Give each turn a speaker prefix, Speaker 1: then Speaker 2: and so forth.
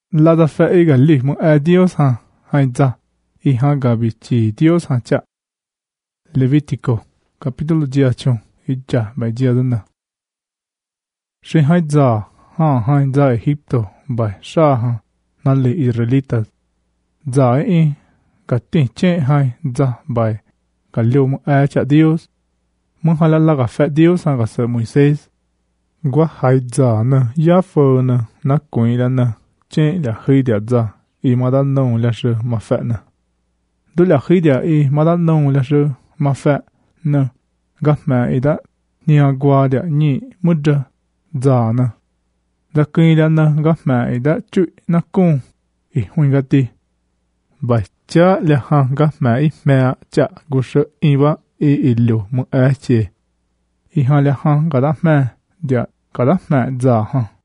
Speaker 1: la da fe e ga li mo a Dios ha hai za i ha ga bi chi Dios ha cha Levitico capítulo 18 i cha ba dia na she hai za ha hai za Egipto ba sha ha na le Israelitas za e ka ti che hai za ba ka liu mo a cha Dios mo halala ga fe Dios ha ga sa Moisés gua hai za na ya fo na kuin la na che la hi dia za i ma da no la she ma fa na do la hi dia i ma da no la she ma fa na ga ma i da ni gua dia ni mu da za na da kuin la na ga ma i da chu na kun i hun ga ti ba cha le ha ga ma i me cha gu she i wa i lu mo a che i ha le ha ga da ma dia ga da ma za ha